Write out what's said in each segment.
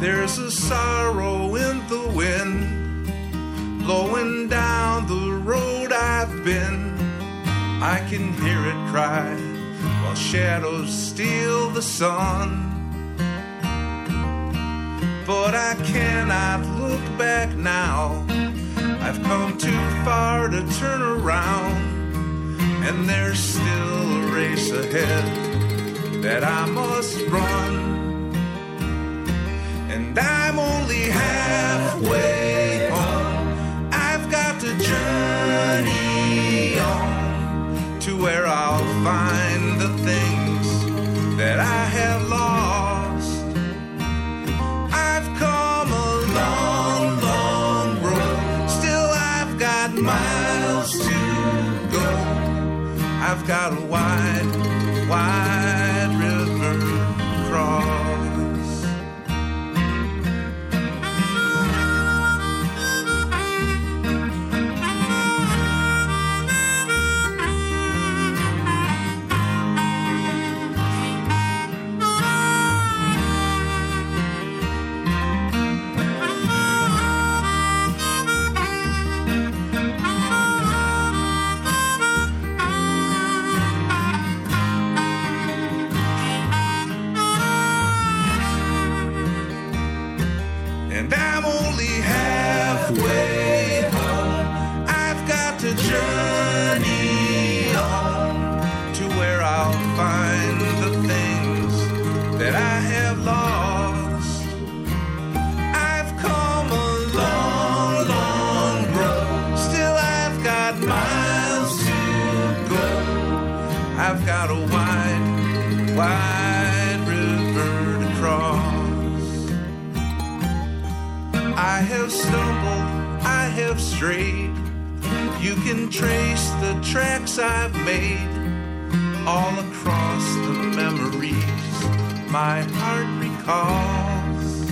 There's a sorrow in the wind, blowing down the road I've been. I can hear it cry while shadows steal the sun. But I cannot look back now. I've come too far to turn around, and there's still a race ahead that I must run. And I'm only halfway home. I've got to journey on to where I'll find the things that I have lost. I've come a long, long road. Still I've got miles to go. I've got a wide, wide river to cross. And I'm only halfway home. I've got to journey on to where I'll find the things that I have lost. I've come a long, long road. Still I've got miles to go. I've got a wide, wide river to cross. I have stumbled, I have strayed. You can trace the tracks I've made all across the memories my heart recalls.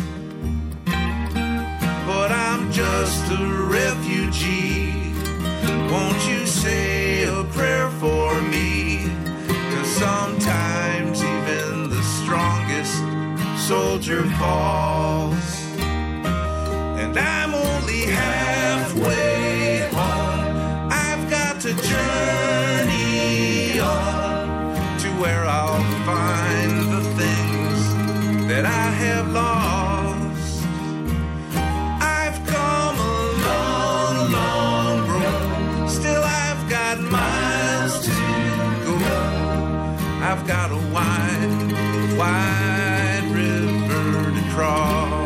But I'm just a refugee. Won't you say a prayer for me? 'Cause sometimes even the strongest soldier falls. And I'm only halfway home. I've got to journey on to where I'll find the things that I have lost. I've come a long, long road. Still I've got miles to go. I've got a wide, wide river to cross.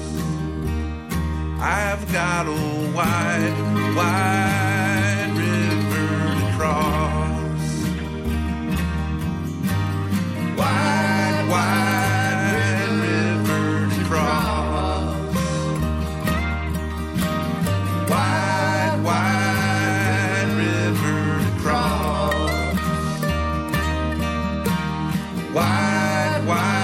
I've got a wide, wide river to cross. Wide, wide river to cross. Wide, wide river to cross. Wide, wide.